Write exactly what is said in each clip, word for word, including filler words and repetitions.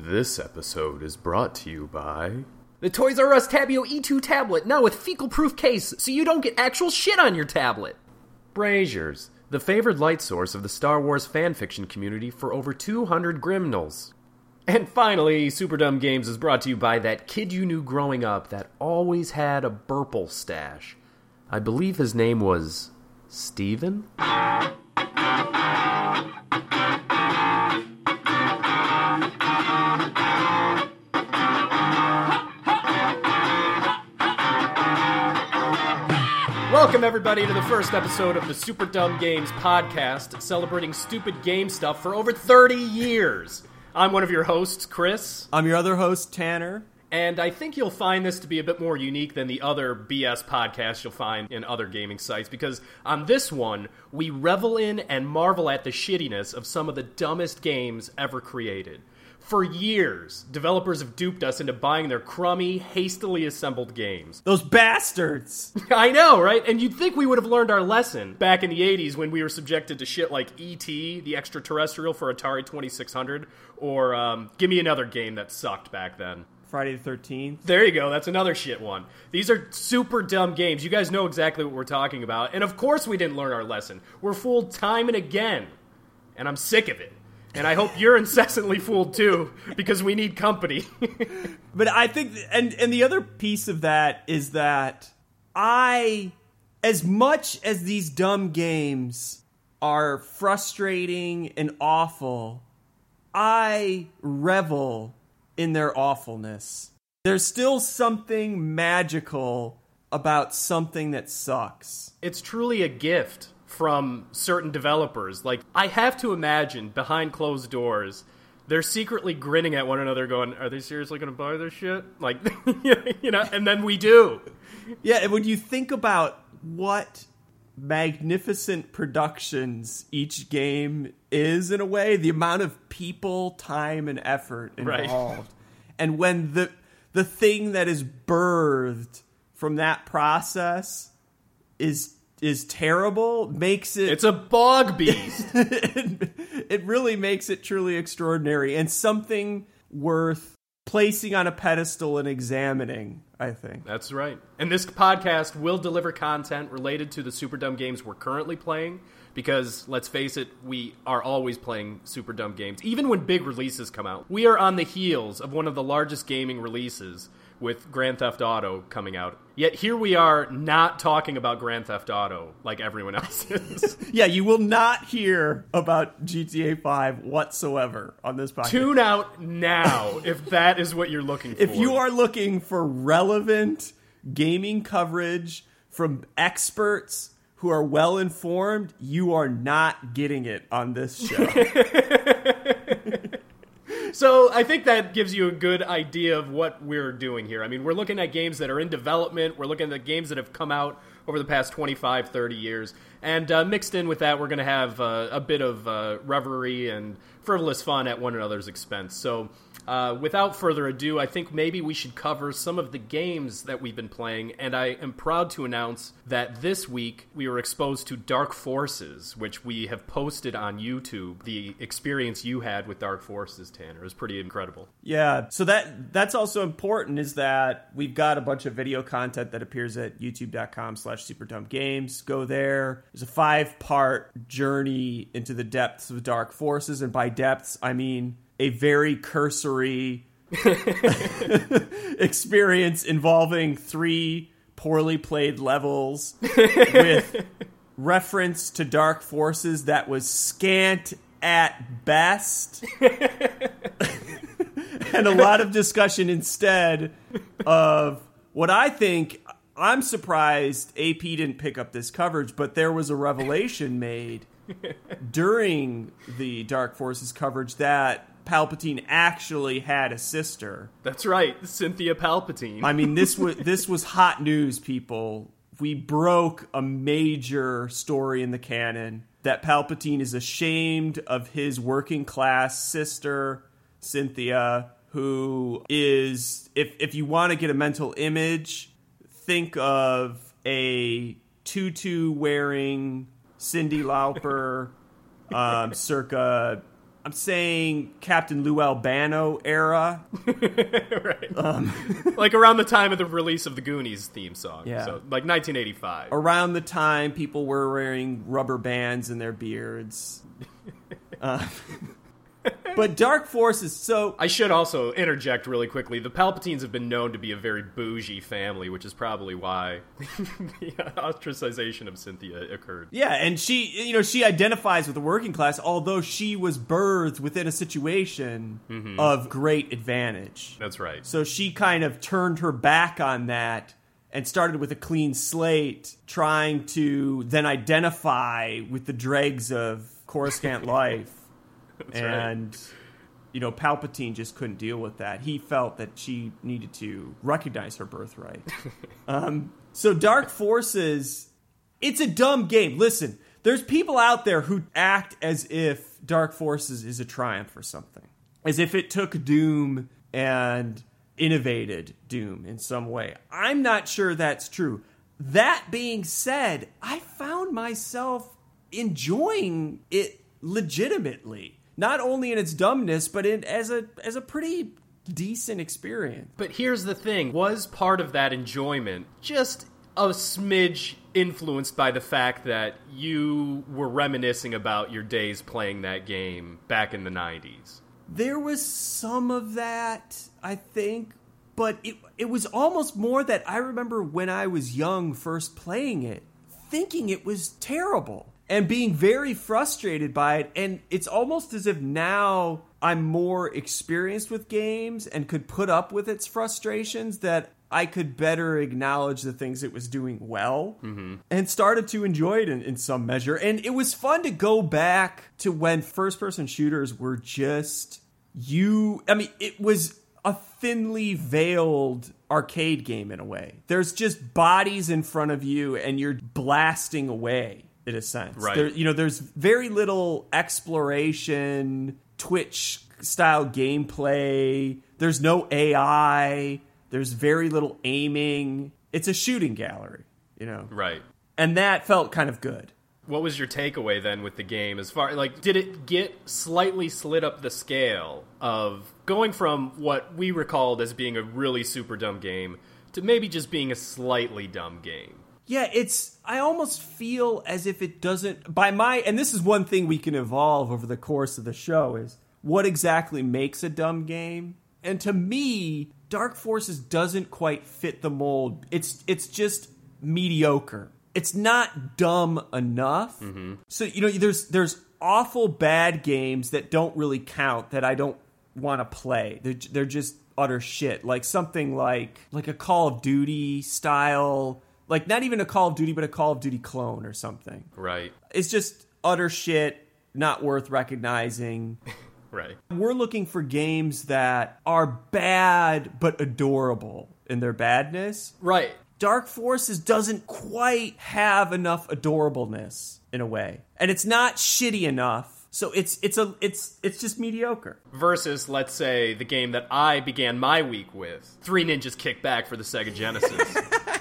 This episode is brought to you by the Toys R Us Tabio E two tablet, now with fecal-proof case, so you don't get actual shit on your tablet. Braziers, the favored light source of the Star Wars fanfiction community for over two hundred Grimnals. And finally, Super Dumb Games is brought to you by that kid you knew growing up that always had a Burple stash. I believe his name was Steven? Welcome, everybody, to the first episode of the Super Dumb Games podcast, celebrating stupid game stuff for over thirty years. I'm one of your hosts, Chris. I'm your other host, Tanner. And I think you'll find this to be a bit more unique than the other B S podcasts you'll find in other gaming sites, because on this one, we revel in and marvel at the shittiness of some of the dumbest games ever created. For years, developers have duped us into buying their crummy, hastily assembled games. Those bastards! I know, right? And you'd think we would have learned our lesson back in the eighties when we were subjected to shit like E T, the extraterrestrial for Atari twenty-six hundred, or um, give me another game that sucked back then. Friday the thirteenth. There you go, that's another shit one. These are super dumb games. You guys know exactly what we're talking about. And of course we didn't learn our lesson. We're fooled time and again. And I'm sick of it. And I hope you're incessantly fooled too, because we need company. But I think, and, and the other piece of that is that I, as much as these dumb games are frustrating and awful, I revel in their awfulness. There's still something magical about something that sucks. It's truly a gift from certain developers. Like, I have to imagine, behind closed doors, they're secretly grinning at one another going, are they seriously going to buy this shit? Like, you know, and then we do. Yeah, and when you think about what magnificent productions each game is, in a way, the amount of people, time, and effort involved. Right. And when the the thing that is birthed from that process is is terrible, makes it... It's a bog beast. it, it really makes it truly extraordinary and something worth placing on a pedestal and examining, I think. That's right. And this podcast will deliver content related to the Super Dumb Games we're currently playing, because, let's face it, we are always playing super dumb games, even when big releases come out. We are on the heels of one of the largest gaming releases, with Grand Theft Auto coming out. Yet here we are not talking about Grand Theft Auto like everyone else is. Yeah, you will not hear about G T A five whatsoever on this podcast. Tune out now if that is what you're looking for. If you are looking for relevant gaming coverage from experts who are well-informed, you are not getting it on this show. So I think that gives you a good idea of what we're doing here. I mean, we're looking at games that are in development. We're looking at games that have come out over the past twenty-five, thirty years. And uh, mixed in with that, we're going to have uh, a bit of uh, revelry and frivolous fun at one another's expense. So uh, without further ado, I think maybe we should cover some of the games that we've been playing. And I am proud to announce that this week we were exposed to Dark Forces, which we have posted on YouTube. The experience you had with Dark Forces, Tanner, was pretty incredible. Yeah, so that that's also important, is that we've got a bunch of video content that appears at youtube.com slash superdumbgames. Go there. There's a five-part journey into the depths of Dark Forces, and by depths, I mean a very cursory experience involving three poorly played levels with reference to Dark Forces that was scant at best, and a lot of discussion instead of what I think... I'm surprised A P didn't pick up this coverage, but there was a revelation made during the Dark Forces coverage that Palpatine actually had a sister. That's right, Cynthia Palpatine. I mean, this was this was hot news, people. We broke a major story in the canon that Palpatine is ashamed of his working class sister, Cynthia, who is, if if you want to get a mental image, think of a tutu-wearing Cyndi Lauper, um, circa I'm saying Captain Lou Albano era. Right. Um, like around the time of the release of the Goonies theme song. Yeah. So like nineteen eighty-five. Around the time people were wearing rubber bands in their beards. Uh, but Dark Forces, so... I should also interject really quickly. The Palpatines have been known to be a very bougie family, which is probably why the ostracization of Cynthia occurred. Yeah, and she, you know, she identifies with the working class, although she was birthed within a situation mm-hmm. of great advantage. That's right. So she kind of turned her back on that and started with a clean slate, trying to then identify with the dregs of Coruscant life. That's and, right. you know, Palpatine just couldn't deal with that. He felt that she needed to recognize her birthright. um, so Dark Forces, it's a dumb game. Listen, there's people out there who act as if Dark Forces is a triumph or something. As if it took Doom and innovated Doom in some way. I'm not sure that's true. That being said, I found myself enjoying it legitimately. Not only in its dumbness, but in, as a as a pretty decent experience. But here's the thing. Was part of that enjoyment just a smidge influenced by the fact that you were reminiscing about your days playing that game back in the nineties? There was some of that, I think. But it it was almost more that I remember when I was young first playing it, thinking it was terrible. And being very frustrated by it. And it's almost as if now I'm more experienced with games and could put up with its frustrations, that I could better acknowledge the things it was doing well mm-hmm. and started to enjoy it in, in some measure. And it was fun to go back to when first-person shooters were just you. I mean, it was a thinly veiled arcade game in a way. There's just bodies in front of you and you're blasting away. In a sense, right? There, you know, there's very little exploration, Twitch-style gameplay. There's no A I. There's very little aiming. It's a shooting gallery, you know. Right. And that felt kind of good. What was your takeaway then with the game? As far like, did it get slightly slid up the scale of going from what we recalled as being a really super dumb game to maybe just being a slightly dumb game? Yeah, it's, I almost feel as if it doesn't, by my, and this is one thing we can evolve over the course of the show, is what exactly makes a dumb game? And to me, Dark Forces doesn't quite fit the mold. It's it's just mediocre. It's not dumb enough. Mm-hmm. So, you know, there's there's awful bad games that don't really count, that I don't want to play. They're, they're just utter shit. Like something like like a Call of Duty style... Like, not even a Call of Duty, but a Call of Duty clone or something. Right. It's just utter shit, not worth recognizing. Right. We're looking for games that are bad, but adorable in their badness. Right. Dark Forces doesn't quite have enough adorableness, in a way. And it's not shitty enough. So it's it's a it's it's just mediocre. Versus, let's say, the game that I began my week with, Three Ninjas Kick Back for the Sega Genesis.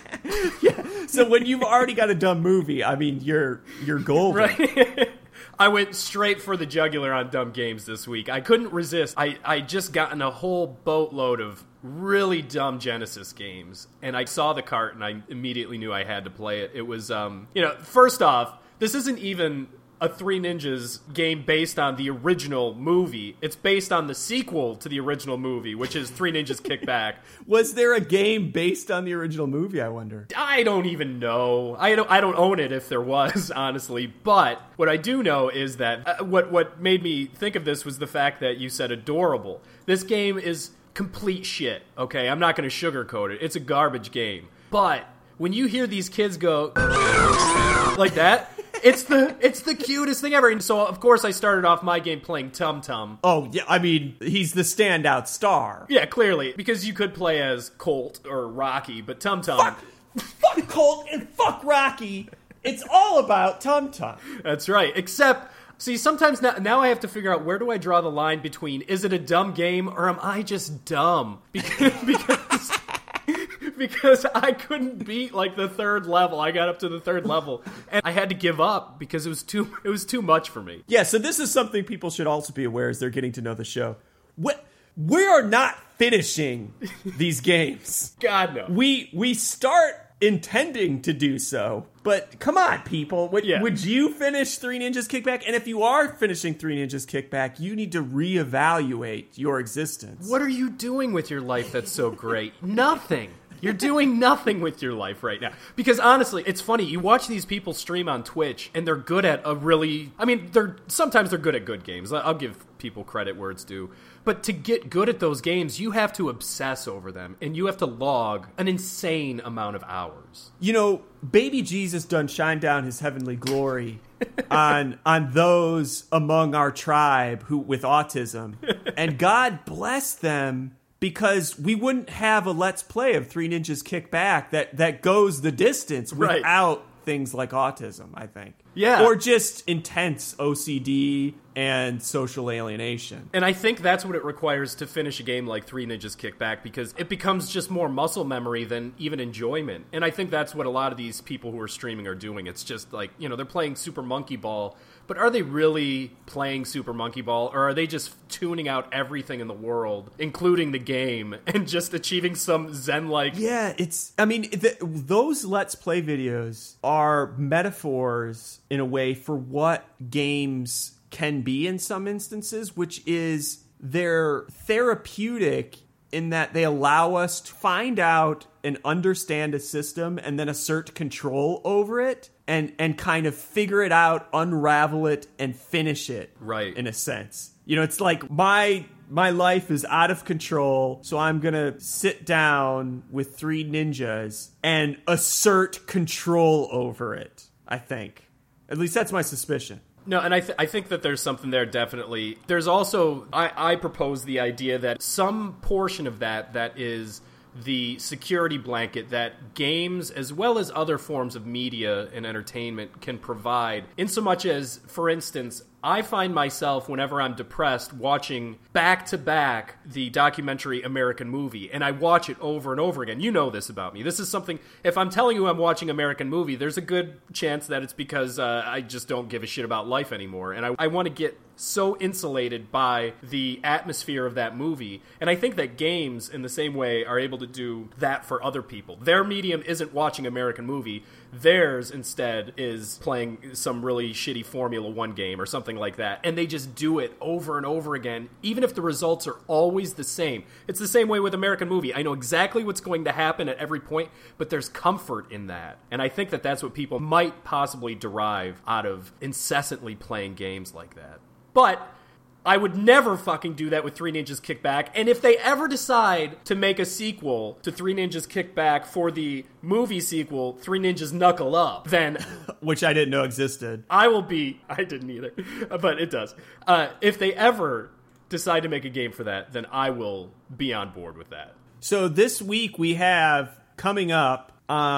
Yeah. So when you've already got a dumb movie, I mean, you're you're golden. Right. I went straight for the jugular on dumb games this week. I couldn't resist. I I just gotten a whole boatload of really dumb Genesis games, and I saw the cart and I immediately knew I had to play it. It was um, you know, first off, this isn't even a Three Ninjas game based on the original movie. It's based on the sequel to the original movie, which is Three Ninjas Kick Back. Was there a game based on the original movie, I wonder? I don't even know. I don't I don't own it if there was, honestly. But what I do know is that uh, what what made me think of this was the fact that you said adorable. This game is complete shit, okay? I'm not going to sugarcoat it. It's a garbage game. But when you hear these kids go like that, It's the it's the cutest thing ever. And so, of course, I started off my game playing Tum Tum. Oh, yeah, I mean, he's the standout star. Yeah, clearly. Because you could play as Colt or Rocky, but Tum Tum... Fuck, fuck Colt and fuck Rocky. It's all about Tum Tum. That's right. Except, see, sometimes now, now I have to figure out, where do I draw the line between, is it a dumb game or am I just dumb? Because... because because I couldn't beat like the third level. I got up to the third level and I had to give up because it was too it was too much for me. Yeah, so this is something people should also be aware as they're getting to know the show. We, we are not finishing these games. God no. We we start intending to do so. But come on, people. Would, yeah. would you finish Three Ninjas Kickback? And if you are finishing Three Ninjas Kickback, you need to reevaluate your existence. What are you doing with your life that's so great? Nothing. You're doing nothing with your life right now. Because honestly, it's funny. You watch these people stream on Twitch, and they're good at a really... I mean, they're sometimes they're good at good games. I'll give people credit where it's due. But to get good at those games, you have to obsess over them, and you have to log an insane amount of hours. You know, Baby Jesus done shine down his heavenly glory on on those among our tribe who with autism. And God bless them, because we wouldn't have a Let's Play of Three Ninjas Kick Back that, that goes the distance right. without things like autism, I think. Yeah. Or just intense O C D and social alienation. And I think that's what it requires to finish a game like Three Ninjas Kick Back, because it becomes just more muscle memory than even enjoyment. And I think that's what a lot of these people who are streaming are doing. It's just like, you know, they're playing Super Monkey Ball, but are they really playing Super Monkey Ball, or are they just tuning out everything in the world, including the game, and just achieving some zen-like... Yeah, it's... I mean, the, those Let's Play videos are metaphors, in a way, for what games can be in some instances, which is they're therapeutic in that they allow us to find out and understand a system and then assert control over it and, and kind of figure it out, unravel it, and finish it. Right. In a sense. You know, it's like my... My life is out of control, so I'm gonna sit down with three ninjas and assert control over it, I think. At least that's my suspicion. No, and I, th- I think that there's something there, definitely. There's also, I, I propose the idea that some portion of that that is the security blanket that games, as well as other forms of media and entertainment, can provide. In so much as, for instance, I find myself, whenever I'm depressed, watching back-to-back the documentary American Movie, and I watch it over and over again. You know this about me. This is something, if I'm telling you I'm watching American Movie, there's a good chance that it's because uh, I just don't give a shit about life anymore, and I, I want to get so insulated by the atmosphere of that movie. And I think that games, in the same way, are able to do that for other people. Their medium isn't watching American Movie. Theirs, instead, is playing some really shitty Formula One game or something like that. And they just do it over and over again, even if the results are always the same. It's the same way with American Movie. I know exactly what's going to happen at every point, but there's comfort in that. And I think that that's what people might possibly derive out of incessantly playing games like that. But I would never fucking do that with Three Ninjas Kick Back. And if they ever decide to make a sequel to Three Ninjas Kick Back for the movie sequel, Three Ninjas Knuckle Up, then... Which I didn't know existed. I will be... I didn't either, but it does. Uh, if they ever decide to make a game for that, then I will be on board with that. So this week we have coming up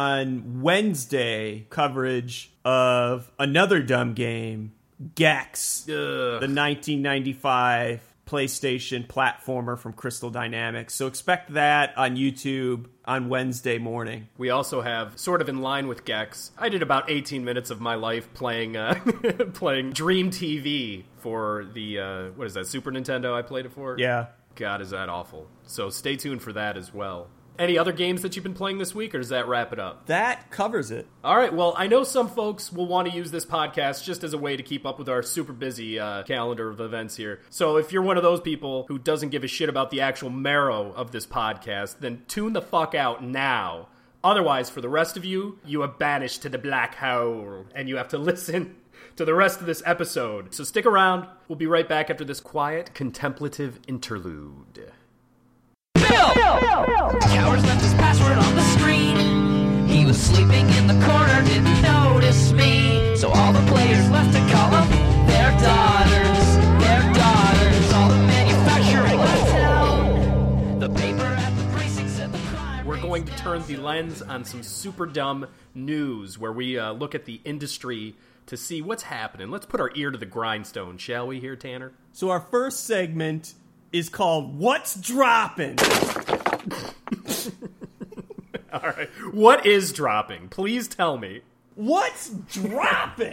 on Wednesday coverage of another dumb game, Gex, Ugh. the nineteen ninety-five PlayStation platformer from Crystal Dynamics. So expect that on YouTube on Wednesday morning. We also have, sort of in line with Gex, I did about eighteen minutes of my life playing uh, playing Dream T V for the, uh, what is that, Super Nintendo I played it for? Yeah. God, is that awful. So stay tuned for that as well. Any other games that you've been playing this week, or does that wrap it up? That covers it. All right, well, I know some folks will want to use this podcast just as a way to keep up with our super busy uh, calendar of events here. So if you're one of those people who doesn't give a shit about the actual marrow of this podcast, then tune the fuck out now. Otherwise, for the rest of you, you are banished to the black hole, and you have to listen to the rest of this episode. So stick around. We'll be right back after this quiet, contemplative interlude. Bill! Cowards left his password on the screen. He was sleeping in the corner, didn't notice me. So all the players left to call him their daughters. Their daughters. All the manufacturing left town. The paper at the precinct said the crime. We're going to turn the lens on some super dumb news where we uh, look at the industry to see what's happening. Let's put our ear to the grindstone, shall we here, Tanner? So our first segment is called What's Droppin'? All right. What is dropping? Please tell me. What's dropping?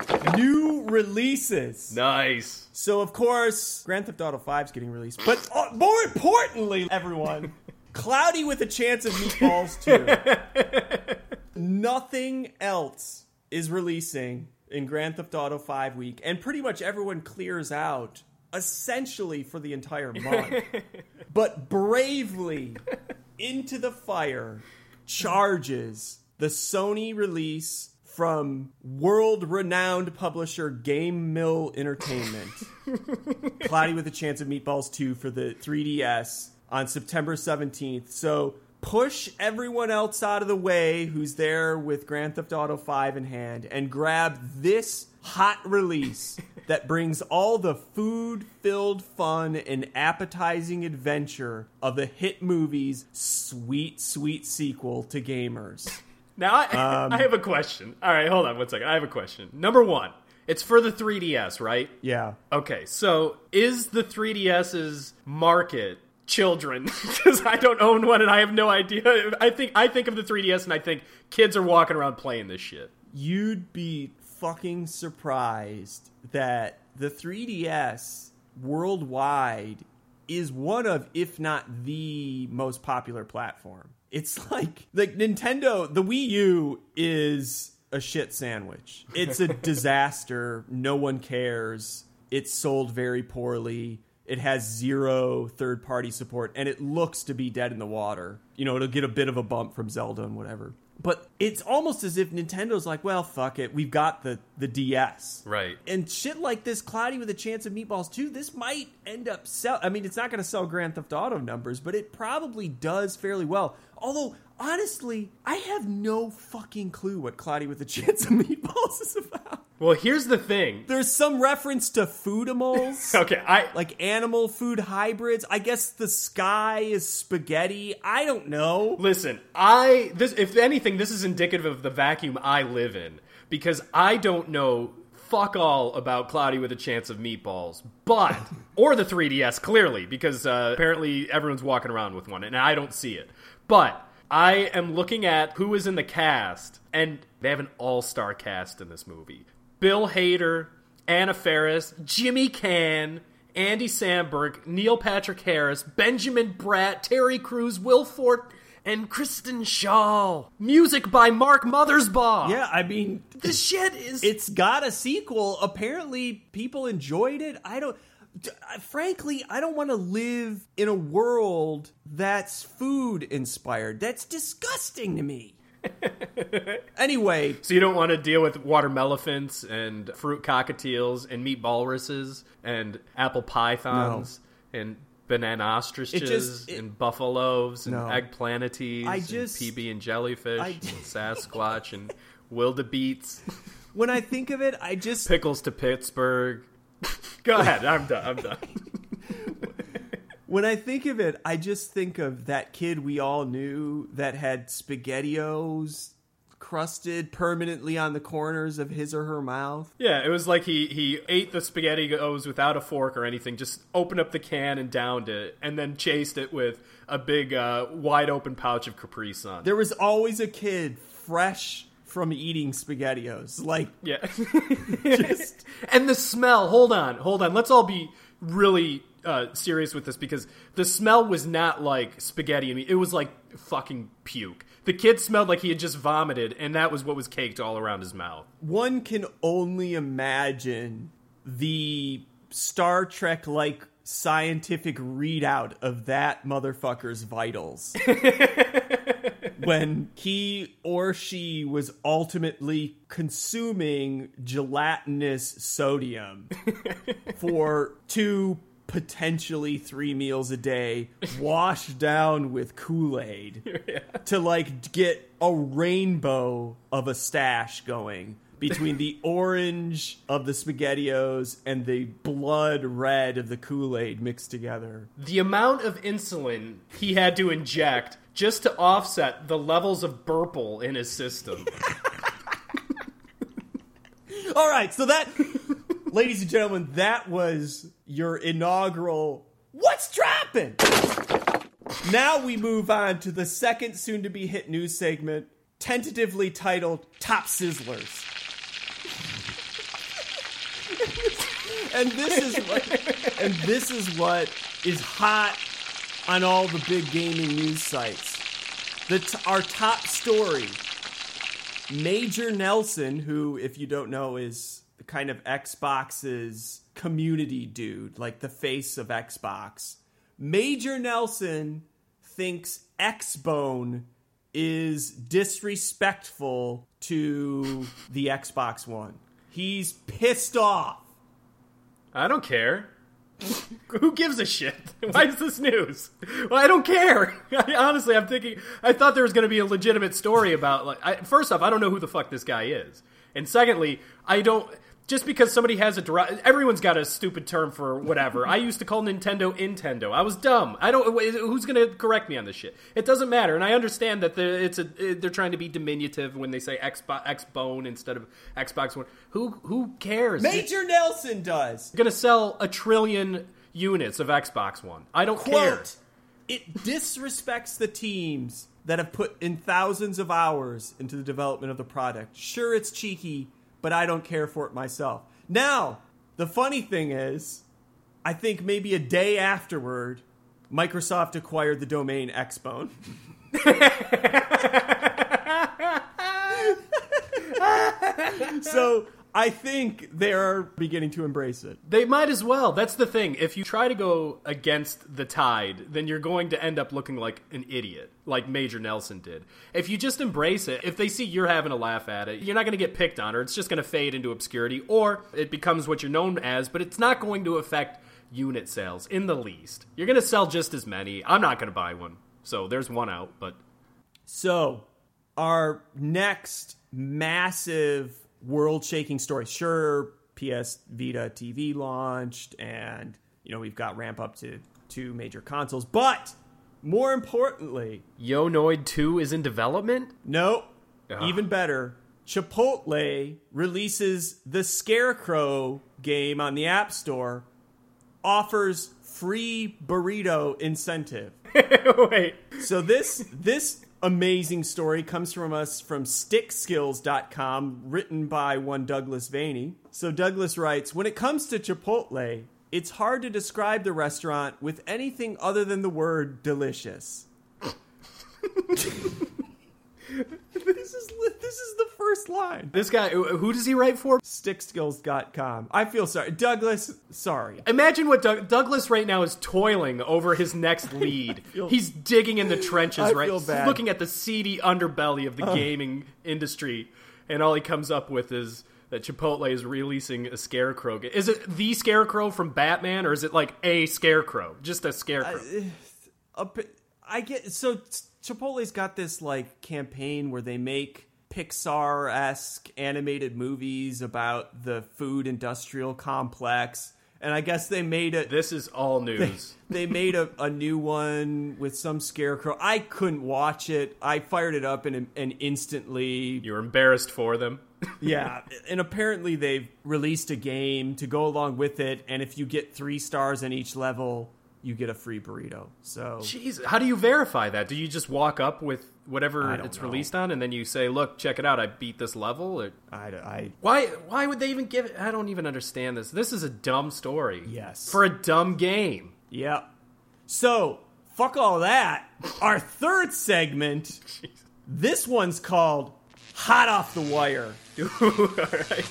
New releases. Nice. So, of course, Grand Theft Auto five is getting released. But uh, more importantly, everyone, Cloudy with a Chance of Meatballs two. Nothing else is releasing in Grand Theft Auto five week. And pretty much everyone clears out essentially for the entire month. But bravely into the fire charges the Sony release from world-renowned publisher Game Mill Entertainment. Cloudy with a Chance of Meatballs two for the three D S on September seventeenth. So push everyone else out of the way who's there with Grand Theft Auto five in hand and grab this hot release that brings all the food-filled fun and appetizing adventure of the hit movie's sweet, sweet sequel to gamers. Now, I, um, I have a question. All right, hold on one second. I have a question. Number one, it's for the three D S, right? Yeah. Okay, so is the three D S's market children? Because I don't own one and I have no idea. I think I think of the three D S and I think kids are walking around playing this shit. You'd be fucking surprised that the three D S worldwide is one of, if not the most popular platform. It's like, like Nintendo, the Wii U is a shit sandwich. It's a disaster. No one cares. It's sold very poorly. It has zero third-party support, and it looks to be dead in the water. You know, it'll get a bit of a bump from Zelda and whatever. But it's almost as if Nintendo's like, well, fuck it. We've got the, the D S. Right. And shit like this, Cloudy with a Chance of Meatballs two, this might end up sell. I mean, it's not going to sell Grand Theft Auto numbers, but it probably does fairly well. Although, honestly, I have no fucking clue what Cloudy with a Chance of Meatballs is about. Well, here's the thing. There's some reference to foodimals. Okay, I... Like animal food hybrids. I guess the sky is spaghetti. I don't know. Listen, I... this if anything, this is indicative of the vacuum I live in. Because I don't know fuck all about Cloudy with a Chance of Meatballs. But... or the three D S, clearly. Because uh, apparently everyone's walking around with one. And I don't see it. But... I am looking at who is in the cast, and they have an all-star cast in this movie. Bill Hader, Anna Faris, Jimmy Caan, Andy Samberg, Neil Patrick Harris, Benjamin Bratt, Terry Crews, Will Forte, and Kristen Schaal. Music by Mark Mothersbaugh. Yeah, I mean... This shit is... It's got a sequel. Apparently, people enjoyed it. I don't... Frankly, I don't want to live in a world that's food-inspired. That's disgusting to me. Anyway. So you don't want to deal with watermelephants and fruit cockatiels and meat walruses and apple pythons no. and banana ostriches just, it, and buffaloes and no. eggplanites I just, and P B and jellyfish I, and Sasquatch and wildebeets. When I think of it, I just... Pickles to Pittsburgh. Go ahead. I'm done. I'm done. When I think of it, I just think of that kid we all knew that had SpaghettiOs crusted permanently on the corners of his or her mouth. Yeah, it was like he, he ate the SpaghettiOs without a fork or anything, just opened up the can and downed it, and then chased it with a big, uh, wide-open pouch of Capri Sun. There was always a kid fresh from eating SpaghettiOs. Like, yeah. just... And the smell, hold on, hold on. Let's all be really uh, serious with this, because the smell was not like spaghetti. I mean, it was like fucking puke. The kid smelled like he had just vomited, and that was what was caked all around his mouth. One can only imagine the Star Trek-like scientific readout of that motherfucker's vitals. When he or she was ultimately consuming gelatinous sodium for two, potentially three meals a day, washed down with Kool-Aid, yeah. to like get a rainbow of a stash going between the orange of the SpaghettiOs and the blood red of the Kool-Aid mixed together. The amount of insulin he had to inject just to offset the levels of Burple in his system. All right, so that, ladies and gentlemen, that was your inaugural What's Droppin'? Now we move on to the second soon-to-be hit news segment, tentatively titled Top Sizzlers. and this is what, and this is what is hot on all the big gaming news sites. The t- our top story, Major Nelson, who, if you don't know, is the kind of Xbox's community dude, like the face of Xbox. Major Nelson thinks Xbone is disrespectful to the Xbox One. He's pissed off. I don't care. Who gives a shit? Why is this news? Well, I don't care. I, honestly, I'm thinking, I thought there was going to be a legitimate story about, like, I, first off, I don't know who the fuck this guy is. And secondly, I don't, just because somebody has a, deri- everyone's got a stupid term for whatever. I used to call Nintendo Nintendo. I was dumb. I don't, who's going to correct me on this shit? It doesn't matter. And I understand that the, it's a, they're trying to be diminutive when they say Xbox, Xbone instead of Xbox One. Who, who cares? Major It's, Nelson does. Going to sell a trillion units of Xbox One. I don't Quote, care. It disrespects the teams that have put in thousands of hours into the development of the product. Sure, it's cheeky, but I don't care for it myself. Now, the funny thing is, I think maybe a day afterward, Microsoft acquired the domain Xbone. So I think they're beginning to embrace it. They might as well. That's the thing. If you try to go against the tide, then you're going to end up looking like an idiot, like Major Nelson did. If you just embrace it, if they see you're having a laugh at it, you're not going to get picked on, or it's just going to fade into obscurity, or it becomes what you're known as, but it's not going to affect unit sales in the least. You're going to sell just as many. I'm not going to buy one. So there's one out, but... So, our next massive world-shaking story. Sure, P S Vita T V launched, and, you know, we've got ramp up to two major consoles, but more importantly... Yonoid two is in development? No, Ugh. Even better. Chipotle releases the Scarecrow game on the App Store, offers free burrito incentive. Wait. So this this amazing story comes from us from stick skills dot com, written by one Douglas Vaney. So Douglas writes, when it comes to Chipotle, it's hard to describe the restaurant with anything other than the word delicious. This is this is the first line. This guy, who does he write for? stick skills dot com. I feel sorry. Douglas, sorry. Imagine what Doug- Douglas right now is toiling over his next lead. feel- He's digging in the trenches, I right? feel bad. Looking at the seedy underbelly of the gaming industry, and all he comes up with is that Chipotle is releasing a Scarecrow game. Is it the Scarecrow from Batman, or is it like a Scarecrow? Just a Scarecrow. A bit- I get so Chipotle's got this like campaign where they make Pixar-esque animated movies about the food industrial complex, and I guess they made it. This is all news. They made a, a new one with some Scarecrow. I couldn't watch it. I fired it up and and instantly. You're embarrassed for them. Yeah, and apparently they've released a game to go along with it, and if you get three stars on each level, you get a free burrito. So, Jeez, how do you verify that? Do you just walk up with whatever I don't it's know. released on, and then you say, "Look, check it out! I beat this level"? Or... I, I Why? Why would they even give it? I don't even understand this. This is a dumb story. Yes. For a dumb game. yeah. So fuck all that. Our third segment. This one's called Hot Off the Wire. All right.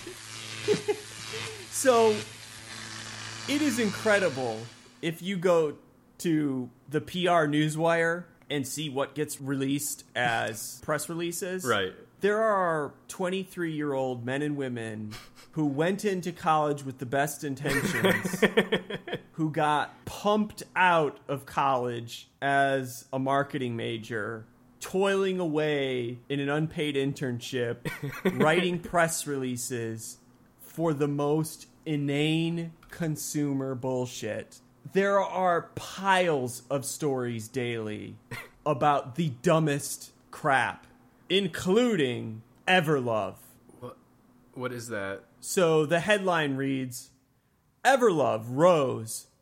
So it is incredible if you go to the P R Newswire and see what gets released as press releases. Right. There are twenty-three-year-old men and women who went into college with the best intentions, who got pumped out of college as a marketing major, toiling away in an unpaid internship, writing press releases for the most inane consumer bullshit. There are piles of stories daily about the dumbest crap, including Everlove. What? What is that? So the headline reads, Everlove rose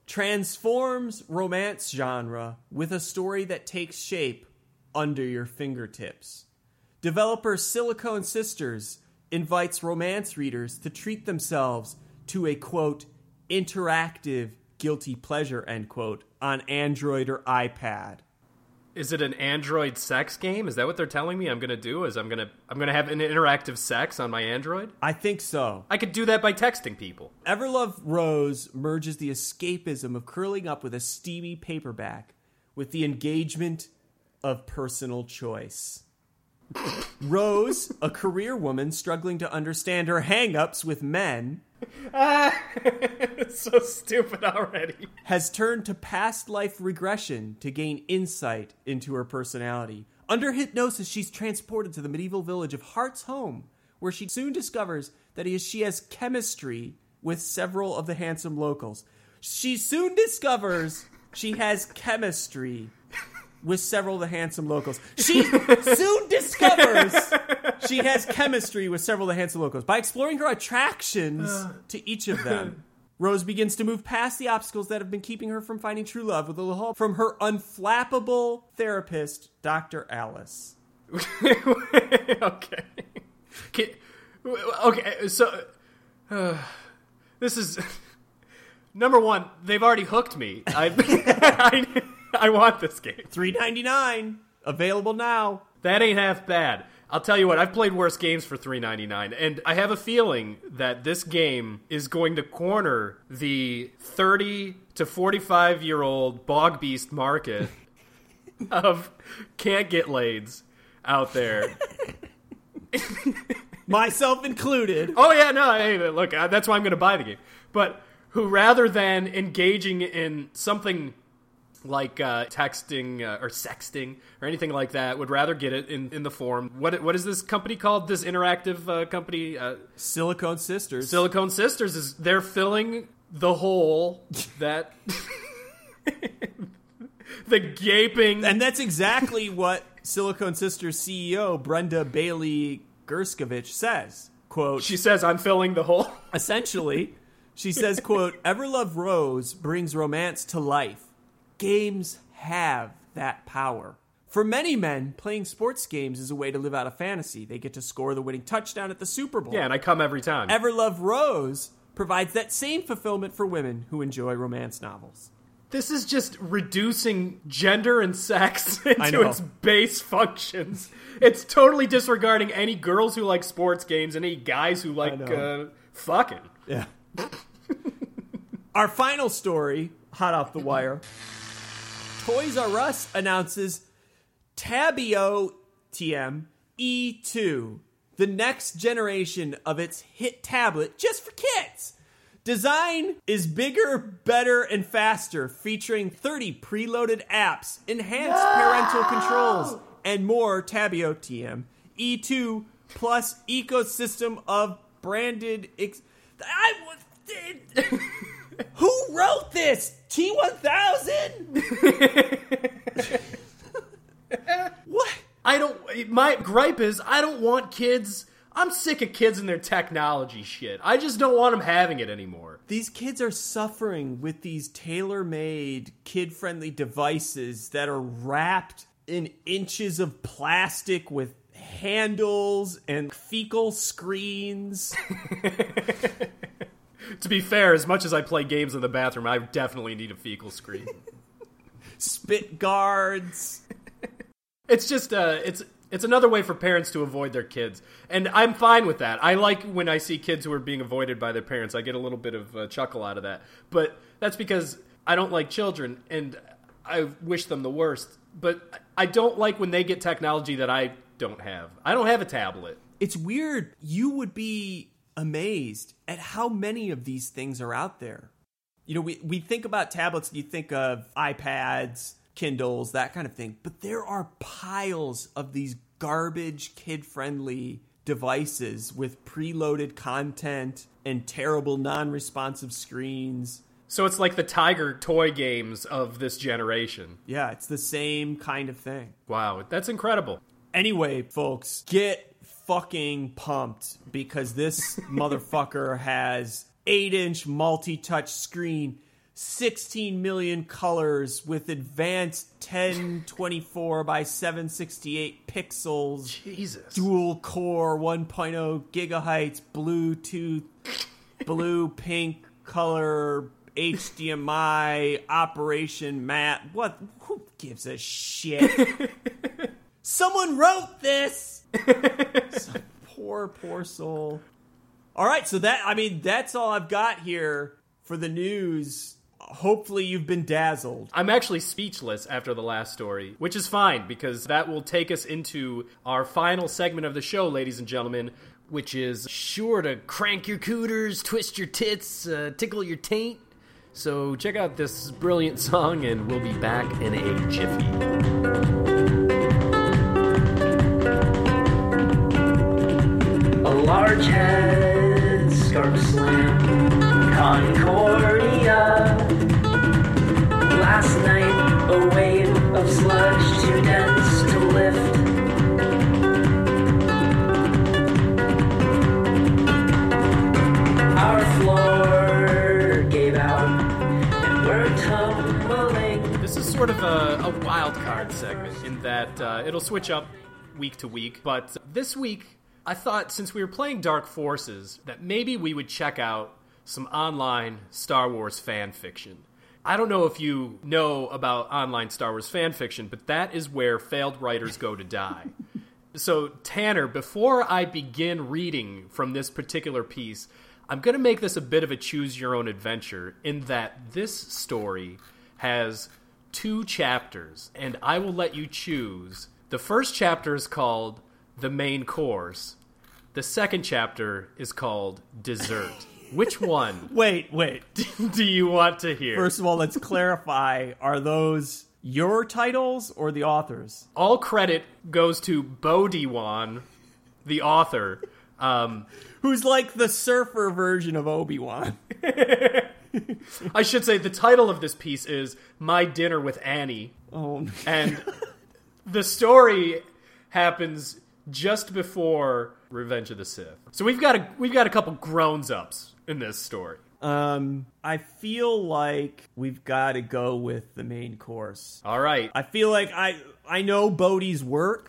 transforms romance genre with a story that takes shape under your fingertips. Developer Silicon Sisters invites romance readers to treat themselves to a, quote, interactive guilty pleasure, end quote, on Android or iPad. Is it an Android sex game? Is that what they're telling me I'm going to do? Is I'm going to I'm going to have an interactive sex on my Android? I think so. I could do that by texting people. Everlove Rose merges the escapism of curling up with a steamy paperback with the engagement of personal choice. Rose, a career woman struggling to understand her hang-ups with men, Ah, it's so stupid already. has turned to past life regression to gain insight into her personality. Under hypnosis, she's transported to the medieval village of Hart's Home, where she soon discovers that he is, she has chemistry with several of the handsome locals. She soon discovers she has chemistry with several of the handsome locals. She soon discovers she has chemistry with several of the handsome locals. By exploring her attractions to each of them, Rose begins to move past the obstacles that have been keeping her from finding true love with a little help from her unflappable therapist, Doctor Alice. Okay. Can, okay, so... Uh, this is... Number one, they've already hooked me. I, I, I want this game. three ninety-nine, available now. That ain't half bad. I'll tell you what, I've played worse games for three ninety-nine, and I have a feeling that this game is going to corner the thirty to forty-five year old bog beast market of can't get laids out there. Myself included. Oh yeah, no, hey, look, that's why I'm going to buy the game. But who, rather than engaging in something like uh, texting uh, or sexting or anything like that, would rather get it in, in the form. What what is this company called? This interactive uh, company? Uh, Silicon Sisters. Silicon Sisters is they're filling the hole that the gaping. And that's exactly what Silicon Sisters C E O Brenda Bailey Gerskovich says. Quote, She says, "I'm filling the hole." essentially, she says, quote, Everlove Rose brings romance to life. Games have that power. For many men, playing sports games is a way to live out a fantasy. They get to score the winning touchdown at the Super Bowl. Yeah, and I come every time. Everlove Rose provides that same fulfillment for women who enjoy romance novels. This is just reducing gender and sex I into know. its base functions. It's totally disregarding any girls who like sports games and any guys who like know. uh, fucking. Yeah. Our final story, hot off the wire. Toys R Us announces Tabio T M E two, the next generation of its hit tablet just for kids. Design is bigger, better, and faster, featuring thirty preloaded apps, enhanced parental controls, and more. Tabio T M E two plus ecosystem of branded... Ex- I was... Who wrote this? T one thousand? What? I don't. My gripe is I don't want kids. I'm sick of kids and their technology shit. I just don't want them having it anymore. These kids are suffering with these tailor-made, kid-friendly devices that are wrapped in inches of plastic with handles and fecal screens. To be fair, as much as I play games in the bathroom, I definitely need a fecal screen. Spit guards. It's just uh, it's it's another way for parents to avoid their kids, and I'm fine with that. I like when I see kids who are being avoided by their parents. I get a little bit of a chuckle out of that, but that's because I don't like children, and I wish them the worst. But I don't like when they get technology that I don't have. I don't have a tablet. It's weird. You would be amazed at how many of these things are out there. You know, we, we think about tablets, you think of iPads, Kindles, that kind of thing. But there are piles of these garbage, kid-friendly devices with preloaded content and terrible non-responsive screens. So it's like the Tiger toy games of this generation. Yeah, it's the same kind of thing. Wow, that's incredible. Anyway, folks, get fucking pumped because this motherfucker has eight inch multi-touch screen, sixteen million colors with advanced ten twenty-four by seven sixty-eight pixels. Jesus. Dual core one point oh gigahertz, Bluetooth, blue, pink color, H D M I, Operation Matte. What? Who gives a shit? Someone wrote this! Some poor, poor soul. All right, so that, I mean, that's all I've got here for the news. Hopefully you've been dazzled. I'm actually speechless after the last story, which is fine, because that will take us into our final segment of the show, ladies and gentlemen, which is sure to crank your cooters, twist your tits, uh, tickle your taint. So check out this brilliant song, and we'll be back in a jiffy. A large head, scarf slam, Concordia. Last night, a wave of sludge too dense to lift. Our floor gave out, and we're tumbling. This is sort of a, a wild card segment in that uh, it'll switch up week to week, but this week I thought, since we were playing Dark Forces, that maybe we would check out some online Star Wars fan fiction. I don't know if you know about online Star Wars fan fiction, but that is where failed writers go to die. So, Tanner, before I begin reading from this particular piece, I'm going to make this a bit of a choose-your-own-adventure in that this story has two chapters, and I will let you choose. The first chapter is called The Main Course. The second chapter is called Dessert. Which one Wait, wait. do you want to hear? First of all, let's clarify. Are those your titles or the author's? All credit goes to Bo Diwan, the author. Um, Who's like the surfer version of Obi-Wan. I should say the title of this piece is My Dinner with Annie. Oh, And the story happens just before Revenge of the Sith. So we've got a we've got a couple grown-ups in this story. Um, I feel like we've got to go with the main course. All right. I feel like I I know Bodhi's work,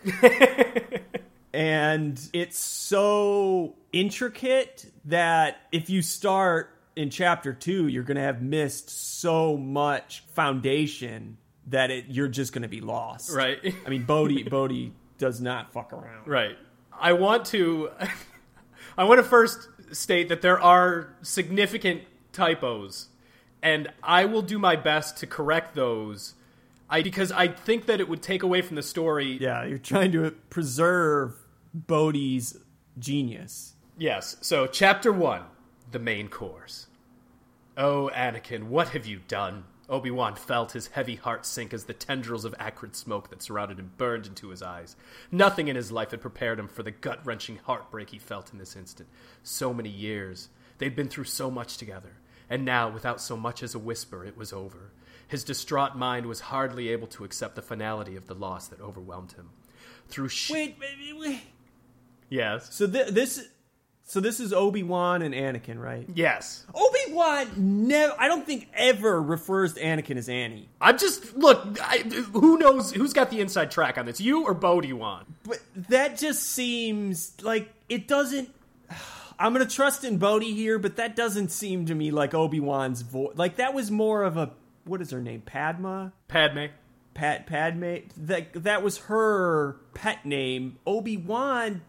and it's so intricate that if you start in chapter two, you're going to have missed so much foundation that it you're just going to be lost. Right. I mean, Bodhi Bodhi does not fuck around. Right. I want to I want to first state that there are significant typos, and I will do my best to correct those. I because I think that it would take away from the story. Yeah, you're trying to preserve Bodhi's genius. Yes. So, chapter one, the main course. Oh, Anakin, what have you done? Obi-Wan felt his heavy heart sink as the tendrils of acrid smoke that surrounded him burned into his eyes. Nothing in his life had prepared him for the gut-wrenching heartbreak he felt in this instant. So many years. They'd been through so much together. And now, without so much as a whisper, it was over. His distraught mind was hardly able to accept the finality of the loss that overwhelmed him. Through sh- Wait, wait, wait. Yes. So th- this, so this is Obi-Wan and Anakin, right? Yes. Obi-Wan never, I don't think ever refers to Anakin as Annie. I'm just, look, I, who knows, who's got the inside track on this? You or Bo Diwan? But that just seems like it doesn't. I'm gonna trust in Bodhi here, but that doesn't seem to me like Obi-Wan's voice. Like that was more of a, what is her name? Padma? Padme. Pat Padme. That that was her pet name. Obi-Wan.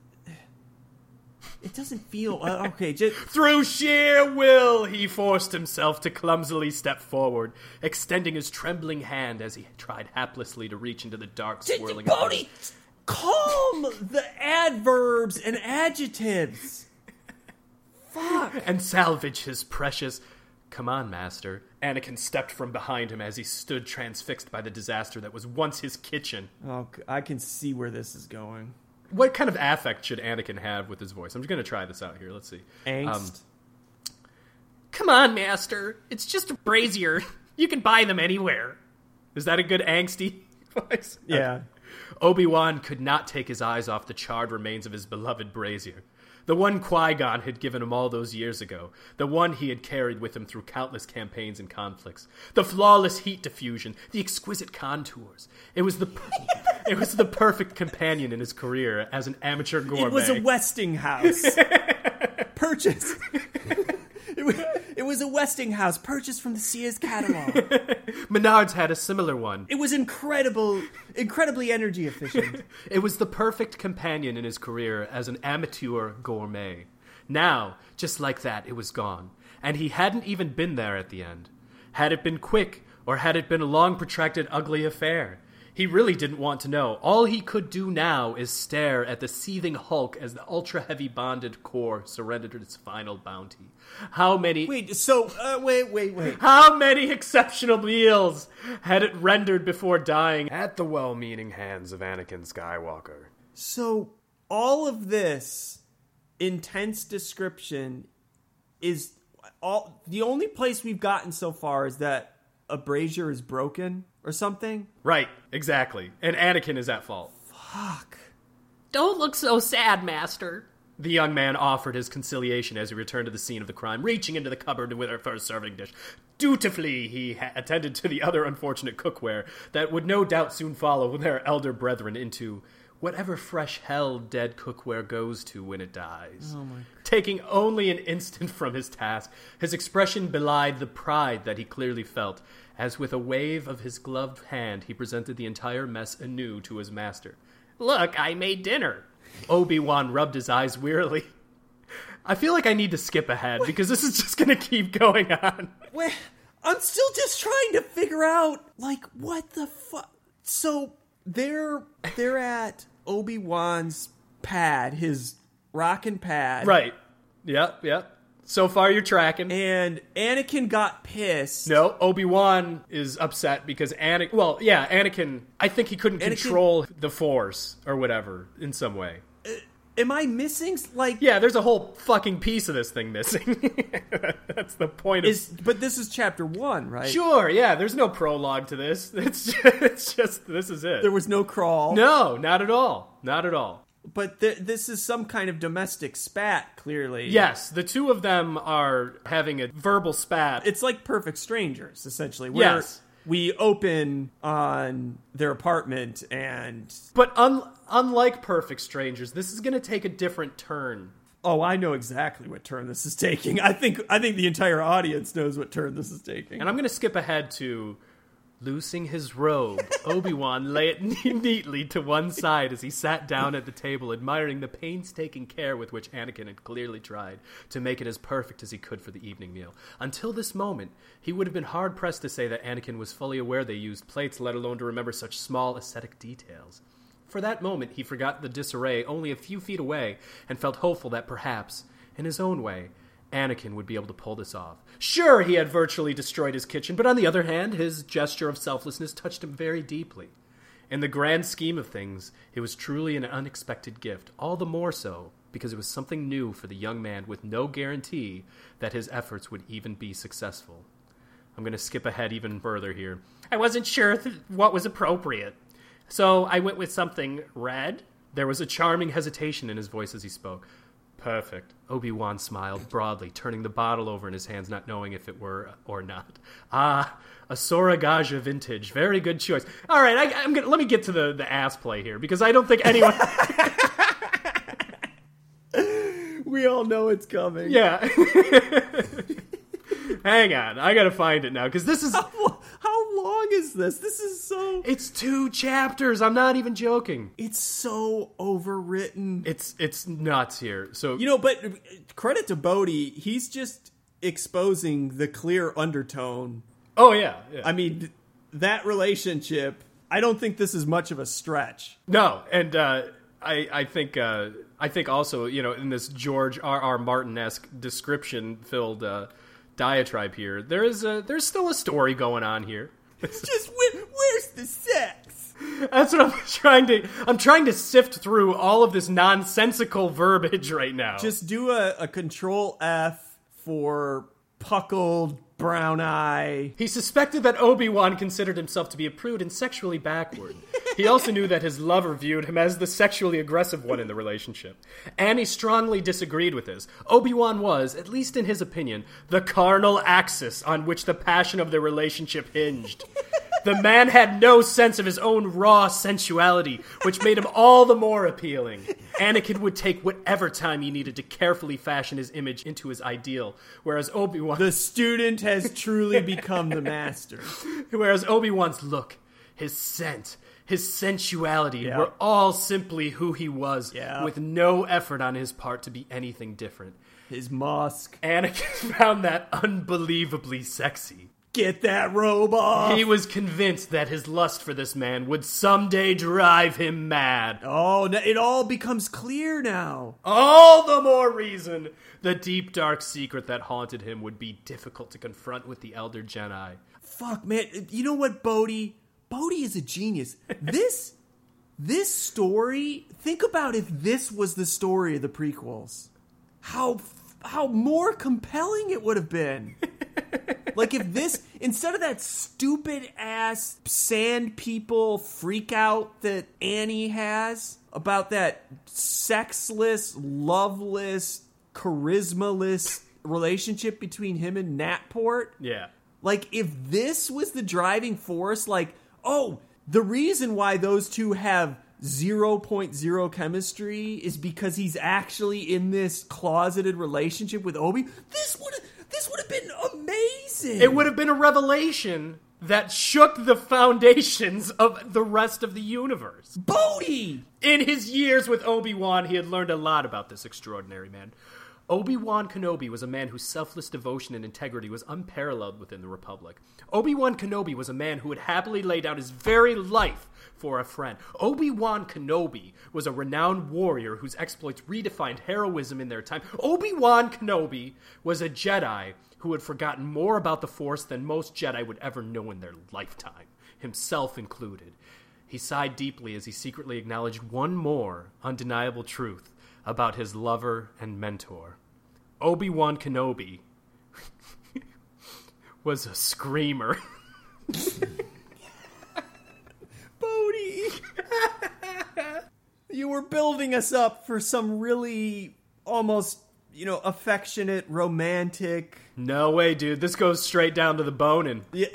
It doesn't feel uh, okay. Just Through sheer will, he forced himself to clumsily step forward, extending his trembling hand as he tried haplessly to reach into the dark, swirling Bodhi, abyss. calm the adverbs and adjectives. Fuck. And salvage his precious... Come on, Master. Anakin stepped from behind him as he stood transfixed by the disaster that was once his kitchen. Oh, I can see where this is going. What kind of affect should Anakin have with his voice? I'm just going to try this out here. Let's see. Angst. Um, Come on, Master. It's just a brazier. You can buy them anywhere. Is that a good angsty voice? Yeah. Obi-Wan could not take his eyes off the charred remains of his beloved brazier. The one Qui-Gon had given him all those years ago. The one he had carried with him through countless campaigns and conflicts. The flawless heat diffusion. The exquisite contours. It was the it was the perfect companion in his career as an amateur gourmet. It was a Westinghouse. Purchase. It was, it was a Westinghouse purchased from the Sears catalog. Menards had a similar one. It was incredible, incredibly energy efficient. It was the perfect companion in his career as an amateur gourmet. Now, just like that, it was gone. And he hadn't even been there at the end. Had it been quick, or had it been a long, protracted, ugly affair? He really didn't want to know. All he could do now is stare at the seething hulk as the ultra-heavy bonded core surrendered its final bounty. How many... Wait, so, uh, wait, wait, wait. How many exceptional meals had it rendered before dying At the well-meaning hands of Anakin Skywalker. So, all of this intense description is... all. The only place we've gotten so far is that a brazier is broken or something? Right, exactly. And Anakin is at fault. Fuck. Don't look so sad, Master. The young man offered his conciliation as he returned to the scene of the crime, reaching into the cupboard with her first serving dish. Dutifully, he ha- attended to the other unfortunate cookware that would no doubt soon follow their elder brethren into whatever fresh hell dead cookware goes to when it dies. Oh my. Taking only an instant from his task, his expression belied the pride that he clearly felt, as with a wave of his gloved hand he presented the entire mess anew to his master. Look, I made dinner. Obi-Wan rubbed his eyes wearily. I feel like I need to skip ahead because this is just going to keep going on. Wait, I'm still just trying to figure out, like, what the fuck? So, they're, they're at Obi-Wan's pad, his rockin' pad. Right. Yep, yep. So far you're tracking. And Anakin got pissed. No, Obi-Wan is upset because Anakin... Well, yeah, Anakin... I think he couldn't Anakin, control the Force or whatever in some way. Uh, am I missing, like... Yeah, there's a whole fucking piece of this thing missing. That's the point of... Is, but this is chapter one, right? Sure, yeah, there's no prologue to this. It's just, it's just this is it. There was no crawl. No, not at all. Not at all. But th- this is some kind of domestic spat, clearly. Yes, the two of them are having a verbal spat. It's like Perfect Strangers, essentially. Where Yes. we open on their apartment and... But un- unlike Perfect Strangers, this is going to take a different turn. Oh, I know exactly what turn this is taking. I think I think the entire audience knows what turn this is taking. And I'm going to skip ahead to... Loosing his robe, Obi-Wan lay it neatly to one side as he sat down at the table, admiring the painstaking care with which Anakin had clearly tried to make it as perfect as he could for the evening meal. Until this moment, he would have been hard-pressed to say that Anakin was fully aware they used plates, let alone to remember such small aesthetic details. For that moment, he forgot the disarray only a few feet away and felt hopeful that perhaps, in his own way, Anakin would be able to pull this off. Sure, he had virtually destroyed his kitchen, but on the other hand, his gesture of selflessness touched him very deeply. In the grand scheme of things, it was truly an unexpected gift, all the more so because it was something new for the young man with no guarantee that his efforts would even be successful. I'm going to skip ahead even further here. I wasn't sure th- what was appropriate, so I went with something red. There was a charming hesitation in his voice as he spoke. Perfect. Obi-Wan smiled broadly, turning the bottle over in his hands, not knowing if it were or not. Ah, a Soragaja vintage. Very good choice. All right, I, I'm gonna let me get to the, the ass play here, because I don't think anyone... We all know it's coming. Yeah. Hang on, I gotta find it now, because this is... How, how long is this? This is so... It's two chapters, I'm not even joking. It's so overwritten. It's it's nuts here. So You know, but credit to Bodhi, he's just exposing the clear undertone. Oh, yeah. yeah. I mean, that relationship, I don't think this is much of a stretch. No, and uh, I I think uh, I think also, you know, in this George R. R. Martin-esque description-filled uh, diatribe here, there is a, there's still a story going on here. Just where, where's the sex? That's what I'm trying to. I'm trying to sift through all of this nonsensical verbiage right now. Just do a, a control F for puckled brown eye. He suspected that Obi-Wan considered himself to be a prude and sexually backward. He also knew that his lover viewed him as the sexually aggressive one in the relationship. Annie strongly disagreed with this. Obi-Wan was, at least in his opinion, the carnal axis on which the passion of their relationship hinged. The man had no sense of his own raw sensuality, which made him all the more appealing. Anakin would take whatever time he needed to carefully fashion his image into his ideal, whereas Obi-Wan... The student has truly become the master. Whereas Obi-Wan's look, his scent, his sensuality Yeah. were all simply who he was, Yeah. with no effort on his part to be anything different. His musk. Anakin found that unbelievably sexy. Get that robe off. He was convinced that his lust for this man would someday drive him mad. Oh, n- it all becomes clear now. All the more reason the deep, dark secret that haunted him would be difficult to confront with the Elder Jedi. Fuck, man. You know what, Bodhi? Bodhi is a genius. This, this story, think about if this was the story of the prequels. How, how more compelling it would have been. Like if this, instead of that stupid ass sand people freak out that Annie has about that sexless, loveless, charismaless relationship between him and Natport. Yeah. Like if this was the driving force, like, oh, the reason why those two have zero point zero chemistry is because he's actually in this closeted relationship with Obi. This would have This would have been amazing. It would have been a revelation that shook the foundations of the rest of the universe. Bodhi! In his years with Obi-Wan, he had learned a lot about this extraordinary man. Obi-Wan Kenobi was a man whose selfless devotion and integrity was unparalleled within the Republic. Obi-Wan Kenobi was a man who would happily lay down his very life for a friend. Obi-Wan Kenobi was a renowned warrior whose exploits redefined heroism in their time. Obi-Wan Kenobi was a Jedi who had forgotten more about the Force than most Jedi would ever know in their lifetime, himself included. He sighed deeply as he secretly acknowledged one more undeniable truth about his lover and mentor. Obi-Wan Kenobi was a screamer. Bodhi! You were building us up for some really almost, you know, affectionate, romantic... No way, dude. This goes straight down to the boning. Yeah.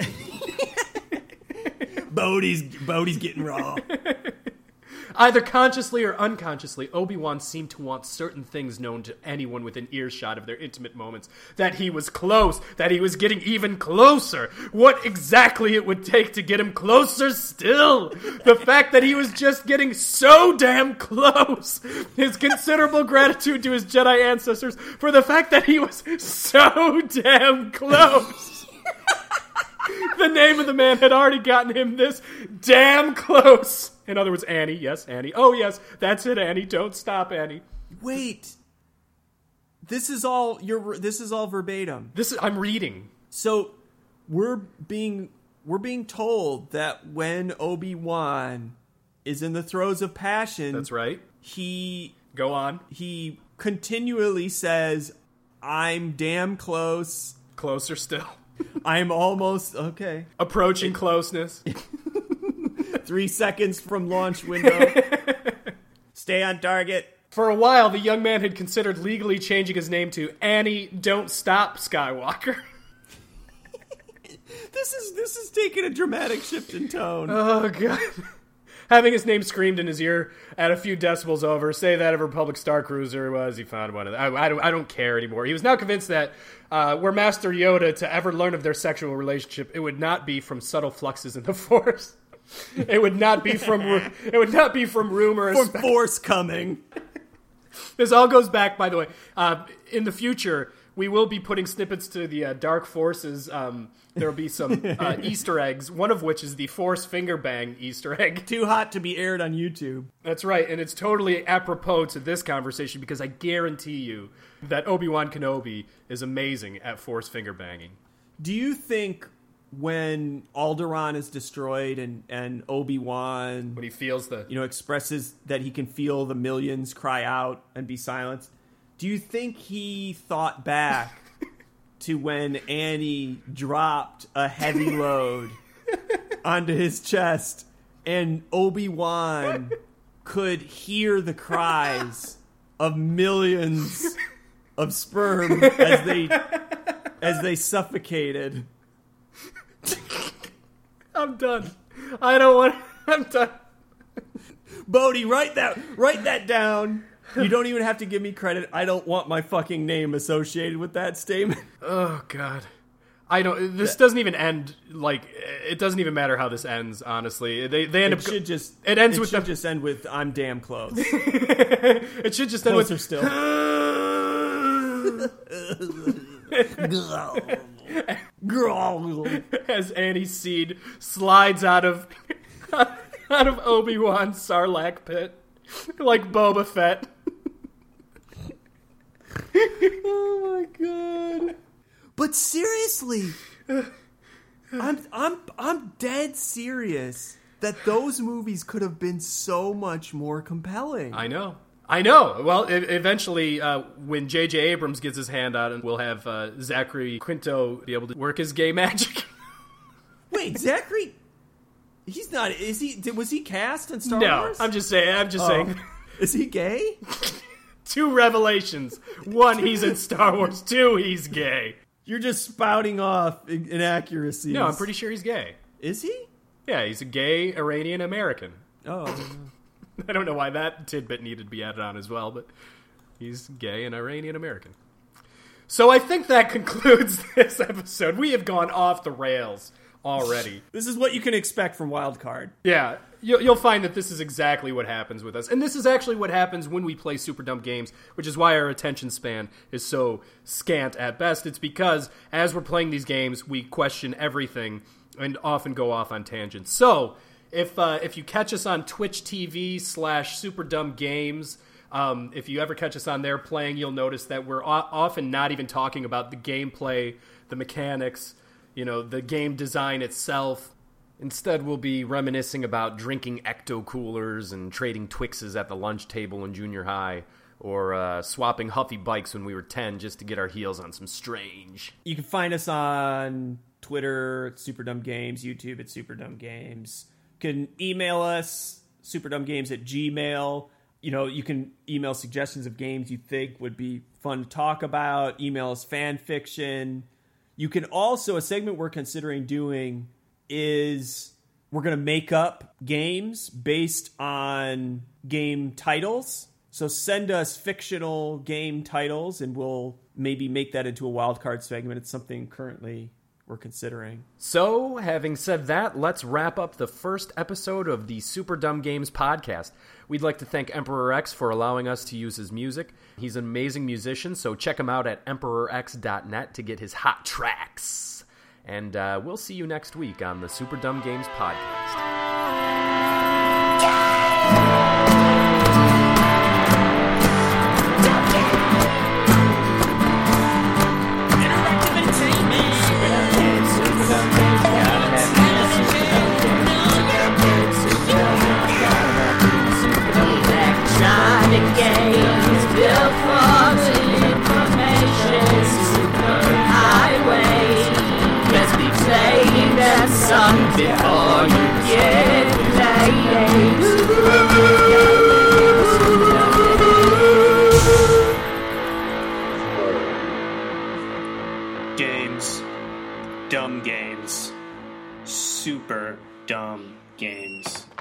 Bodhi's, Bodhi's getting raw. Either consciously or unconsciously, Obi-Wan seemed to want certain things known to anyone within earshot of their intimate moments. That he was close, that he was getting even closer. What exactly it would take to get him closer still. The fact that he was just getting so damn close. His considerable gratitude to his Jedi ancestors for the fact that he was so damn close. The name of the man had already gotten him this damn close. In other words, Annie. Yes, Annie. Oh, yes, that's it, Annie. Don't stop, Annie. Wait. This is all you're this is all verbatim. This is, I'm reading. So we're being we're being told that when Obi-Wan is in the throes of passion, That's right. he Go on. he continually says, "I'm damn close. Closer still. I'm almost okay. Approaching closeness. Three seconds from launch window. Stay on target." For a while, the young man had considered legally changing his name to Annie Don't Stop Skywalker. This is this is taking a dramatic shift in tone. Oh, God. Having his name screamed in his ear at a few decibels over, say that of a Republic Star Cruiser was, he found one of them. I, I, don't, I don't care anymore. He was now convinced that uh, were Master Yoda to ever learn of their sexual relationship, it would not be from subtle fluxes in the Force. It would not be from it would not be from rumor. or For spe- force coming. This all goes back, by the way. Uh, in the future, we will be putting snippets to the uh, Dark Forces. Um, there will be some uh, Easter eggs, one of which is the Force Finger Bang Easter egg. Too hot to be aired on YouTube. That's right, and it's totally apropos to this conversation because I guarantee you that Obi-Wan Kenobi is amazing at Force Finger Banging. Do you think when Alderaan is destroyed and, and Obi-Wan, When he feels the... you know, expresses that he can feel the millions cry out and be silenced, do you think he thought back to when Annie dropped a heavy load onto his chest, and Obi-Wan could hear the cries of millions of sperm as they as they suffocated. I'm done. I don't want. I'm done. Bodhi, write that write that down. You don't even have to give me credit. I don't want my fucking name associated with that statement. Oh God, I don't. This doesn't even end. Like, it doesn't even matter how this ends. Honestly, they they end It up. should just It ends it with should them- just end with "I'm damn close." It should just end Closer with. still. As Annie's seed slides out of out of Obi-Wan's Sarlacc pit, like Boba Fett. Oh my god! But seriously, I'm I'm I'm dead serious that those movies could have been so much more compelling. I know. I know. Well, e- eventually, uh, when J J Abrams gets his hand out, and we'll have uh, Zachary Quinto be able to work his gay magic. Wait, Zachary? He's not. Is he? Did, was he cast in Star No, Wars? I'm just saying. I'm just Oh. saying. Is he gay? Two revelations. One, he's in Star Wars. Two, he's gay. You're just spouting off in- inaccuracies. No, I'm pretty sure he's gay. Is he? Yeah, he's a gay Iranian American. Oh. I don't know why that tidbit needed to be added on as well, but he's gay and Iranian American. So I think that concludes this episode. We have gone off the rails already. This is what you can expect from Wildcard. Yeah, you'll, you'll find that this is exactly what happens with us. And this is actually what happens when we play super dumb games, which is why our attention span is so scant at best. It's because as we're playing these games, we question everything and often go off on tangents. So if uh, if you catch us on Twitch T V slash super dumb games, um, if you ever catch us on there playing, you'll notice that we're o- often not even talking about the gameplay, the mechanics, you know, the game design itself. Instead, we'll be reminiscing about drinking Ecto Coolers and trading Twixes at the lunch table in junior high, or uh, swapping Huffy bikes when we were ten just to get our heels on some Strange. You can find us on Twitter at Super Dumb Games, YouTube at Super Dumb Games. You can email us, superdumbgames at gmail. You know, you can email suggestions of games you think would be fun to talk about. Email us fan fiction. You can also, a segment we're considering doing is we're going to make up games based on game titles. So send us fictional game titles and we'll maybe make that into a wildcard segment. It's something currently we're considering. So, having said that, let's wrap up the first episode of the Super Dumb Games podcast. We'd like to thank Emperor X for allowing us to use his music. He's an amazing musician, so check him out at emperor x dot net to get his hot tracks. And uh, we'll see you next week on the Super Dumb Games podcast. Electronic games built for the information superhighway. Let's be playing that song before you get late. Games. Dumb games. Super dumb games.